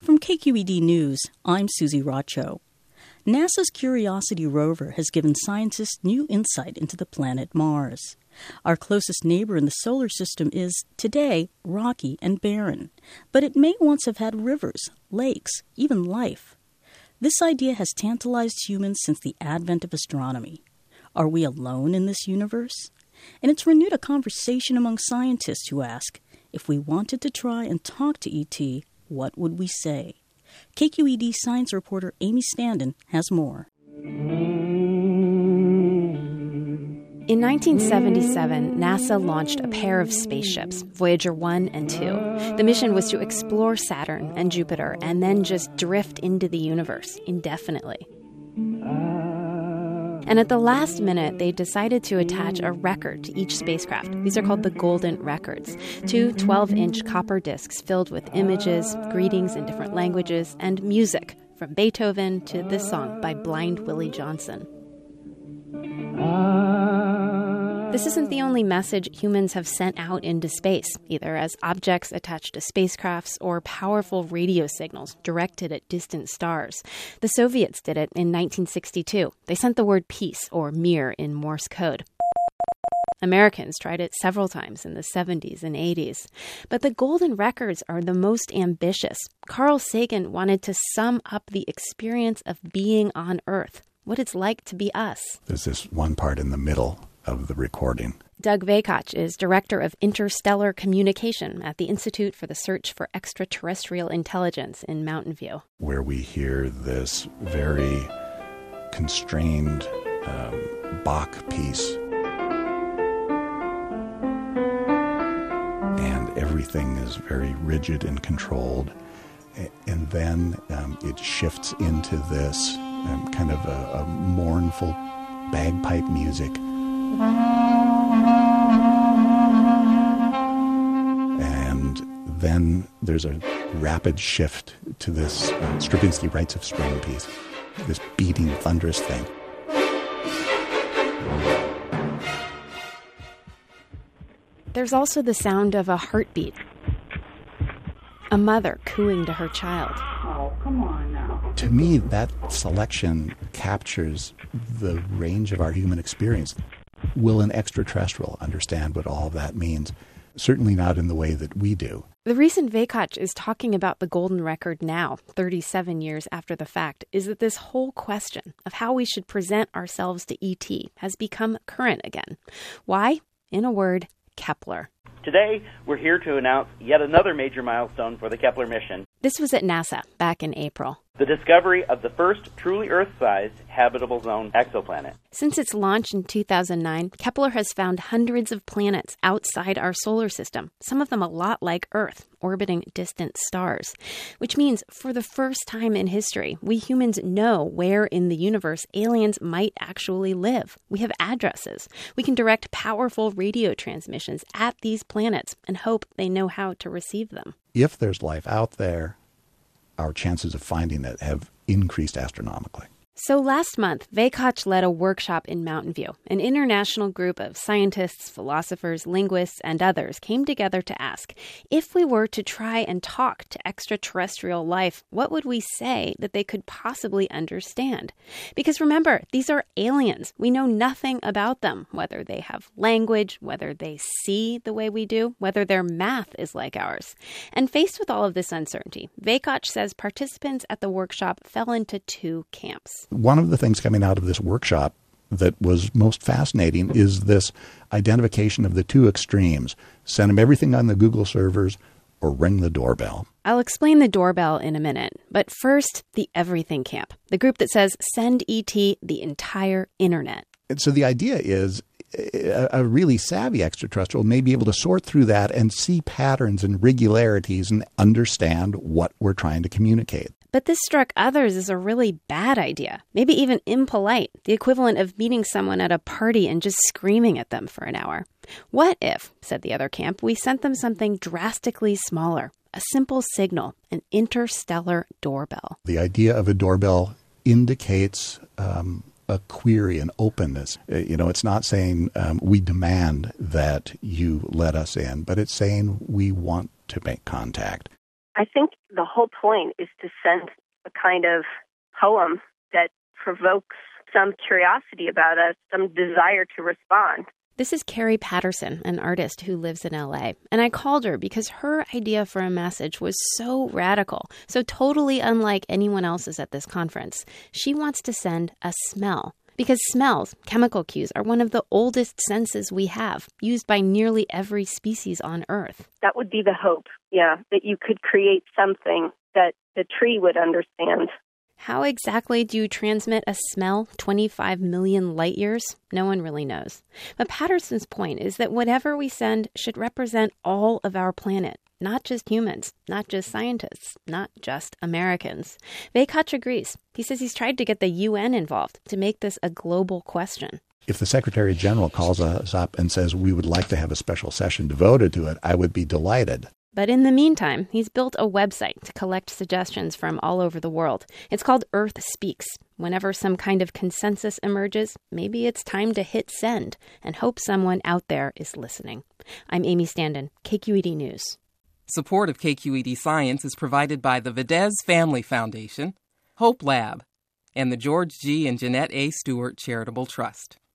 From KQED News, I'm Susie Rocho. NASA's Curiosity rover has given scientists new insight into the planet Mars. Our closest neighbor in the solar system is, today, rocky and barren, but it may once have had rivers, lakes, even life. This idea has tantalized humans since the advent of astronomy. Are we alone in this universe? And it's renewed a conversation among scientists who ask, if we wanted to try and talk to ET, what would we say? KQED science reporter Amy Standen has more. In 1977, NASA launched a pair of spaceships, Voyager 1 and 2. The mission was to explore Saturn and Jupiter and then just drift into the universe indefinitely. And at the last minute, they decided to attach a record to each spacecraft. These are called the Golden Records, two 12-inch copper discs filled with images, greetings in different languages, and music, from Beethoven to this song by Blind Willie Johnson. This isn't the only message humans have sent out into space, either as objects attached to spacecrafts or powerful radio signals directed at distant stars. The Soviets did it in 1962. They sent the word peace, or mir, in Morse code. Americans tried it several times in the 70s and 80s. But the Golden Records are the most ambitious. Carl Sagan wanted to sum up the experience of being on Earth, what it's like to be us. There's this one part in the middle of the recording. Doug Vakoch is Director of Interstellar Communication at the Institute for the Search for Extraterrestrial Intelligence in Mountain View, where we hear this very constrained Bach piece. And everything is very rigid and controlled. And then it shifts into this kind of a mournful bagpipe music. And then there's a rapid shift to this Stravinsky Rites of Spring piece, this beating, thunderous thing. There's also the sound of a heartbeat. A mother cooing to her child. Oh, come on now. To me, that selection captures the range of our human experience. Will an extraterrestrial understand what all of that means? Certainly not in the way that we do. The reason Vakoch is talking about the Golden Record now, 37 years after the fact, is that this whole question of how we should present ourselves to ET has become current again. Why? In a word, Kepler. Today, we're here to announce yet another major milestone for the Kepler mission. This was at NASA back in April. The discovery of the first truly Earth-sized habitable zone exoplanet. Since its launch in 2009, Kepler has found hundreds of planets outside our solar system, some of them a lot like Earth, orbiting distant stars. Which means, for the first time in history, we humans know where in the universe aliens might actually live. We have addresses. We can direct powerful radio transmissions at these planets and hope they know how to receive them. If there's life out there, our chances of finding it have increased astronomically. So last month, Vakoch led a workshop in Mountain View. An international group of scientists, philosophers, linguists, and others came together to ask, if we were to try and talk to extraterrestrial life, what would we say that they could possibly understand? Because remember, these are aliens. We know nothing about them, whether they have language, whether they see the way we do, whether their math is like ours. And faced with all of this uncertainty, Vakoch says participants at the workshop fell into two camps. One of the things coming out of this workshop that was most fascinating is this identification of the two extremes. Send them everything on the Google servers or ring the doorbell. I'll explain the doorbell in a minute. But first, the everything camp, the group that says send ET the entire internet. And so the idea is a really savvy extraterrestrial may be able to sort through that and see patterns and regularities and understand what we're trying to communicate. But this struck others as a really bad idea, maybe even impolite, the equivalent of meeting someone at a party and just screaming at them for an hour. What if, said the other camp, we sent them something drastically smaller, a simple signal, an interstellar doorbell? The idea of a doorbell indicates a query, an openness. It's not saying we demand that you let us in, but it's saying we want to make contact. I think The whole point is to send a kind of poem that provokes some curiosity about us, some desire to respond. This is Carrie Patterson, an artist who lives in LA. And I called her because her idea for a message was so radical, so totally unlike anyone else's at this conference. She wants to send a smell. Because smells, chemical cues, are one of the oldest senses we have, used by nearly every species on Earth. That would be the hope, that you could create something that the tree would understand. How exactly do you transmit a smell 25 million light years? No one really knows. But Patterson's point is that whatever we send should represent all of our planet, not just humans, not just scientists, not just Americans. Vejkac agrees. He says he's tried to get the UN involved to make this a global question. If the Secretary General calls us up and says we would like to have a special session devoted to it, I would be delighted. But in the meantime, he's built a website to collect suggestions from all over the world. It's called Earth Speaks. Whenever some kind of consensus emerges, maybe it's time to hit send and hope someone out there is listening. I'm Amy Standen, KQED News. Support of KQED Science is provided by the Vedez Family Foundation, Hope Lab, and the George G. and Jeanette A. Stewart Charitable Trust.